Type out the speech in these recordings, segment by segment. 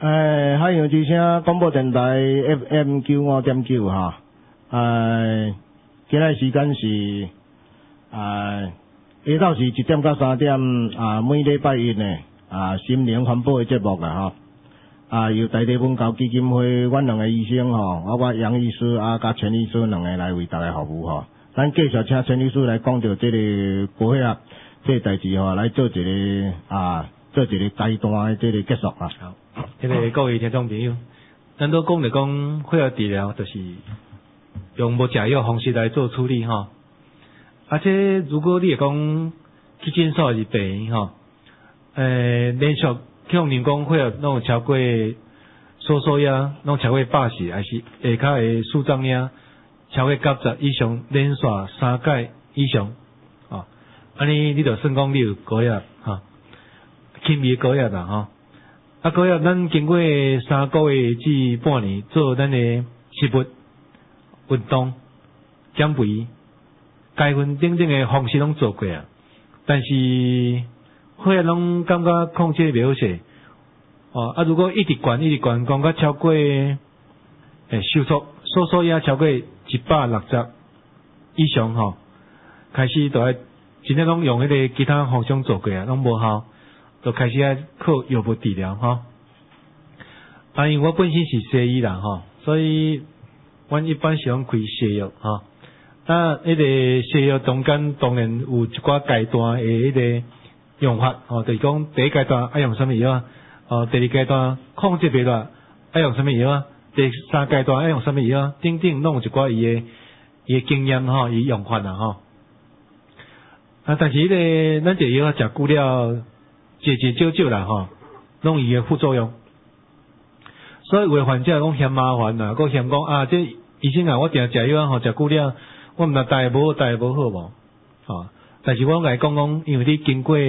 海洋之声广播电台 FM95.9哈，今仔时间是下昼是1点到3点每礼拜一呢心灵环保的节目啦由台地文教基金会阮两个医生我杨医师甲陈医师两个来为大家服务咱继续请陈医师来讲到这个保险这个代志来做一个做一个阶段的这个结束好， 这个各位听众朋友，咱都讲血癌治疗，就是用无食药的方式来做处理而且如果你会讲去诊所是病连续向人讲血癌拢有超过所呀，拢超过80，还是下骹的数张呀，超过90以上，连续3届以上安尼你就算讲你有高压轻微高压啦高压咱经过3个月至半年做咱的食物、运动、减肥、解分等等的方式拢做过但是血压拢感觉控制袂好势如果一直悬，讲到超过收缩所压超过160以上开始就要真正拢用迄个其他方向做过拢无效，就开始要靠药物治疗因为我本身是西医啦所以阮一般是用开西药迄个西药中间当然有一寡阶段的迄个用法就是讲第一阶段要用什么药第二阶段控制袂落要用什么药第三阶段要用什么药等等拢有一寡伊的经验伊用法但是迄个咱这药食久了少啦拢有伊的副作用，所以有的患者讲嫌麻烦佫嫌讲这医生我定食药食久了我毋知大无好无但是我甲伊讲，因为你经过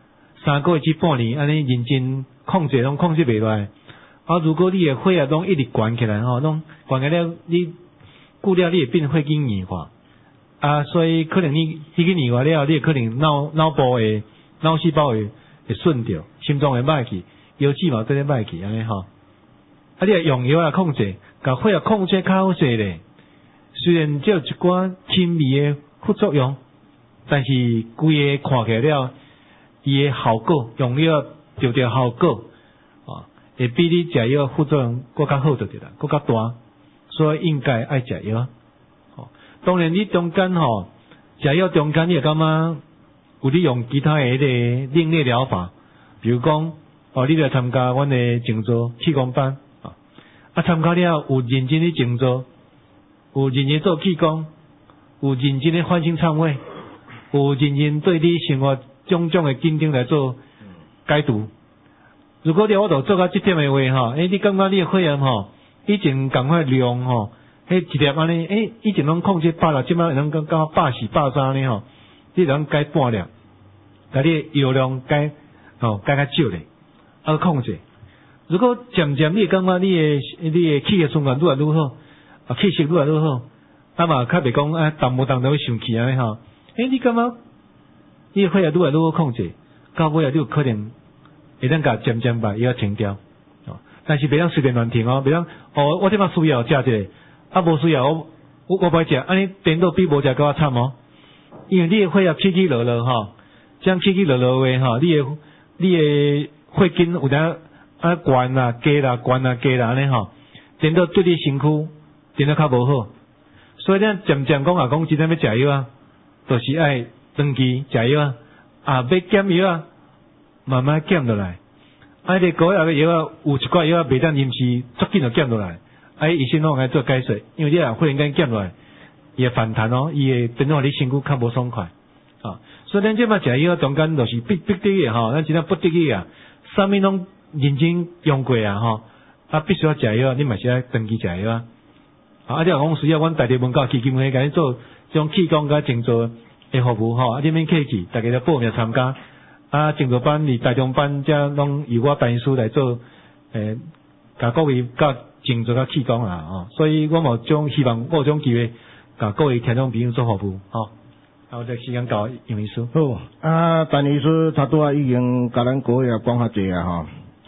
3个月至半年安尼认真控制拢控制袂落来如果你的血压拢一直悬起来拢悬起来你久了你会变血经硬化所以可能你血经硬化了你可能脑部的脑细胞会损掉，心脏会歹去，腰子嘛对歹去安尼你要用药来控制，甲血压控制较好势咧。虽然只有一寡轻微的副作用，但是规个看起来了，伊的效果用药得到效果会比你食药副作用更较好就对啦，更较大，所以应该爱食药当然你中间食药中间你会感觉有利用其他的迄个另类疗法，比如讲你来参加阮的静坐气功班参加了有认真的静坐，有认真做气功，有认真的反省忏悔，有认真对你生活种种的紧张来做解读。如果我都做到这点的话你感觉你的血压以前赶快量迄一粒安尼以前拢控制160，即摆能到80、83呢你能改半粒，甲你的药量改较少咧控制。如果渐渐你会感觉你的气的循环愈来愈好气息愈来愈好嘛较袂讲动无动就会生气安尼你感觉你的血压愈来愈好控制，到尾你有可能会当甲渐渐把药停掉但是袂当随便乱停袂当我即摆需要食一个无需要我袂食安尼颠倒比无食更较惨因为你的血压起起落落这样起起落落的话你的血经有当悬啦低啦悬啦低啦安尼颠倒对你身躯颠倒较无好，所以咱渐渐讲真正要食药就是爱长期食药要减药慢慢减落来迄个高压的药有一寡药袂当临时足紧就减落来医生拢爱做解说，因为你忽然间减落来伊会反弹伊会变做你身躯较无爽快所以咱即摆食药中间就是必得已咱真正不得已啥物拢认真用过必须要食药你嘛是要长期食药你若讲需要阮台地文教基金会甲你做这种气功甲静坐的服务你免客气，大家来报名参加静坐班离大中班则拢由我办事来做甲各位甲静坐甲气功所以我有种希望我有种机会甲各位听众朋友做服务我这时间到杨医师好陈医师差不多已经甲咱各位讲较济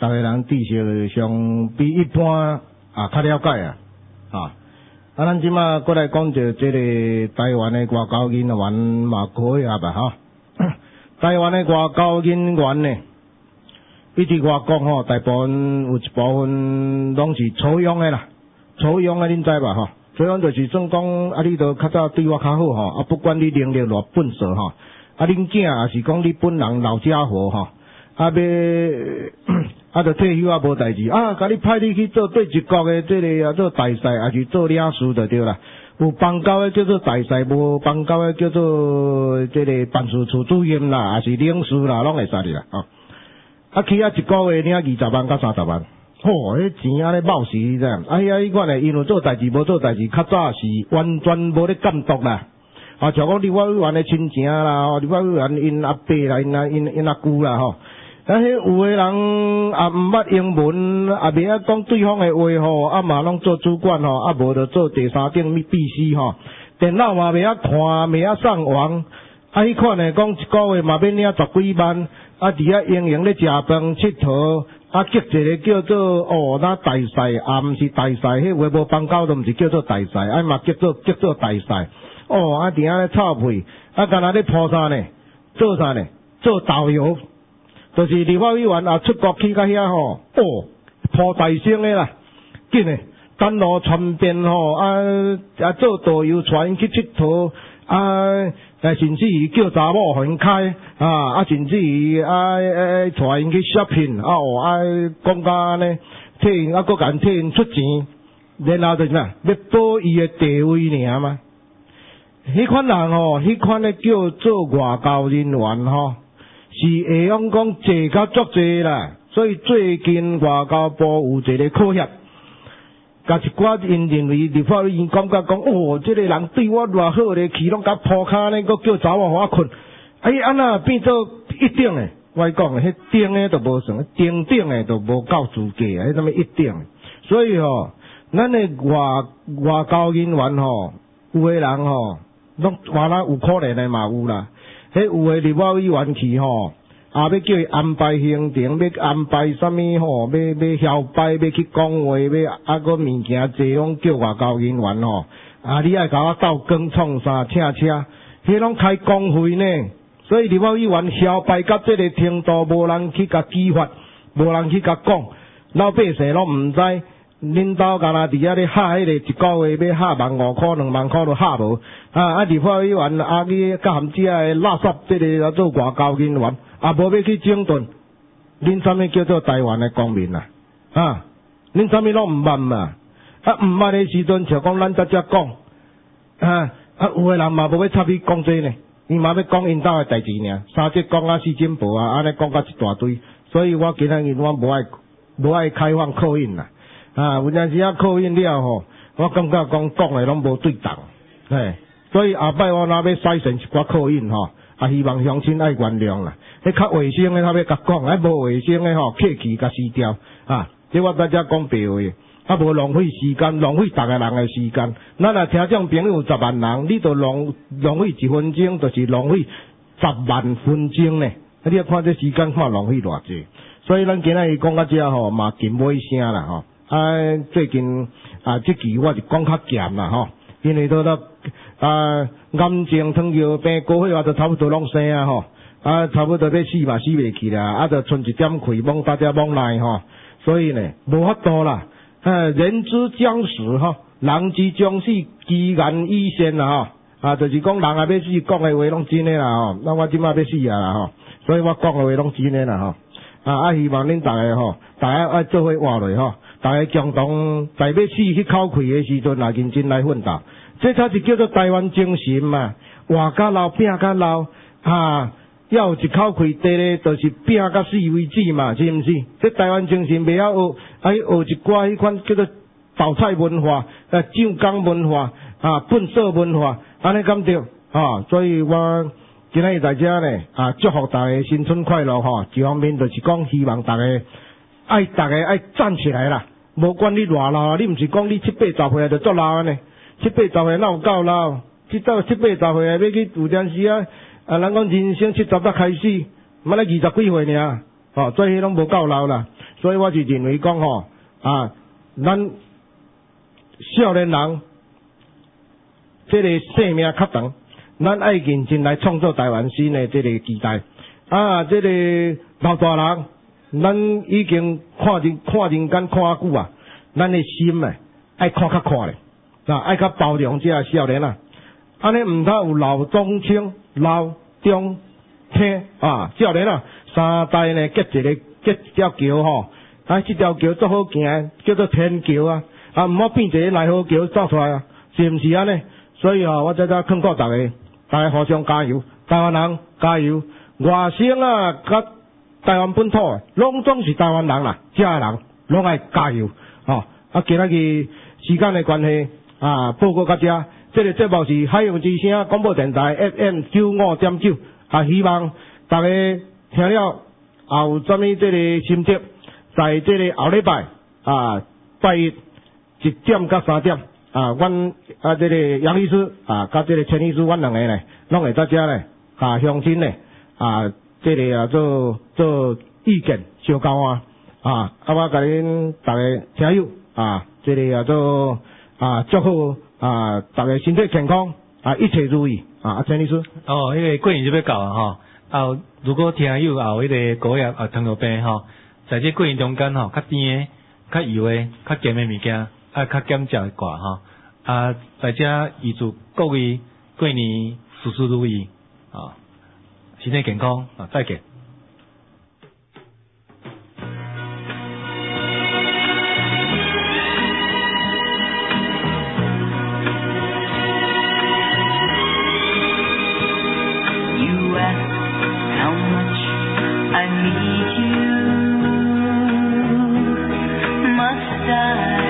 逐个人知识上比一般较了解咱即马过来讲着即个台湾的外交人员嘛可以吧台湾的外交人员呢，伊伫外国大部分有一部分拢是采用的啦，采用的恁知吧采用就是算讲你都较早对我较好不管你能力偌笨拙恁囝也是讲你本人老家伙要退休无代志甲你派你去做对一国的这个做大使，还是做领事就对啦。有邦交的叫做大使，无邦交的叫做这个办事处主任啦，还是领事啦，拢会使哩啦去一个月领20万到30万，迄钱安尼冒死这样。迄款的因为做代志无做代志，较早是完全无咧监督啦。像讲立法委员的亲情啦，立法委员因阿伯啦，因阿姑啦迄有的人毋捌英文，袂晓讲对方的话嘛拢做主管无就做第三等秘书电脑嘛袂晓看，袂晓上网迄款的讲一个月嘛免领10几万伫遐营营咧食饭佚佗激一个叫做那大使毋是大使，迄话无邦交都毋是叫做大使，嘛叫做大使伫遐咧臭屁干那咧铺啥呢？做啥呢？做导游。就是立法委员出国去到遐铺大声的啦，紧的单路传遍做导游带因去佚佗甚至于叫查某互因开甚至于带因去 shopping 讲甲安尼替因佫甲替因出钱，然后就是啥要保伊的地位尔嘛。迄款人迄款的叫做外交人员是会用讲坐较足济啦，所以最近外交部有一个考核，甲一寡因认为立法委员感觉讲这个人对我偌好咧，去拢甲铺骹呢，佫叫查某互我困，安那变做一等诶？我讲诶，迄等诶都无算，顶顶诶都无够资格，迄什么一等？所以咱诶外交人员有诶人拢话啦有可怜诶嘛有啦。迄有诶立法委员去要叫伊安排行程，要安排啥物要晓摆，要去讲话，要佫物件济，拢叫外交人员你爱甲我斗工创啥请车，迄拢开工会呢。所以立法委员晓摆到这个程度，无人去甲激发，无人去甲讲，老百姓拢毋知。恁兜干那伫遐咧吓迄个一个月要吓15000块2万块都吓无立法委员去甲含遮个垃圾这个做外交人员无要去整顿，恁啥物叫做台湾的公民恁啥物拢毋捌嘛毋捌的时阵像讲咱才讲有的人嘛无要插去讲这呢，伊嘛要讲因兜的代志尔，3节讲四进步安尼讲甲一大堆，所以我今日我无爱开放口音啦有阵时口音了我感觉讲的拢无对当所以下摆我若要使成一寡口音希望乡亲爱原谅啦。迄较卫生的，他要甲讲，无卫生的客气甲撕掉这我大家讲白话，无浪费时间，浪费逐个人的时间。咱若听众朋友有10万人，你就浪费1分钟，就是浪费10万分钟呢。你要看这时间看浪费偌济。所以咱今日讲到这嘛近尾声啦最近这期我就讲较咸啦因为都癌症、糖尿病、高血压都差不多拢生差不多要死嘛，死袂去啦就剩一点气往大家往来所以呢无法度啦人之将死人之将死，其言已先啦就是讲人也要死，讲的话拢真的啦那我即马要死啦所以我讲的话拢真的啦希望恁大家爱做伙活落大家共同在要死去口气的时阵认真来奋斗，这才是叫做台湾精神嘛。活甲老，拼甲老要有一口气地咧，就是拼甲死为止嘛，是毋是？这台湾精神袂晓学，学一寡迄款叫做豆菜文化、酱缸文化、粪扫文化，安尼敢对所以我今日在这呢祝福大家新春快乐一方面就是讲希望大家爱站起来啦。无管你偌老，你毋是讲你7、80岁就足老呢？7、80岁哪有够老？7、80岁要去有阵时人讲人生70才开始，毋咧20几岁尔，所以迄拢无够老啦。 所以我是认为讲吼咱少年人这个生命较长，咱爱认真来创造台湾新的这个时代。这个老大人，咱已经看人间看久啊，咱的心爱看较宽咧，爱较包容这些少年啊。安尼毋通有老中青、老中青少年啊，三代呢结条桥吼，这条桥足好行，叫做天桥啊，毋好变一个奈何桥走出来啊，是毋是安尼？所以我在这劝告大家互相加油，台湾人加油，外省甲台湾本土拢总是台湾人啦，遮个人拢爱加油今仔日时间的关系报告到这。这个节目是海洋之声广播电台 FM 95.9，希望大家听了有什么这个心得，在这个后礼拜拜一1点到3点阮这个杨医师甲这个陈医师，阮两个呢，拢会在这呢乡亲呢这个做意见相交我甲恁大家听友这个做祝福大家身体健康一切如意陈医师。 迄个过年就要到啊如果听友有迄个高血压糖尿病在这过年中间较甜的、较油的、较咸的物件较减少挂在这预祝各位过年事事如意身体健康再见。 I need you, must I?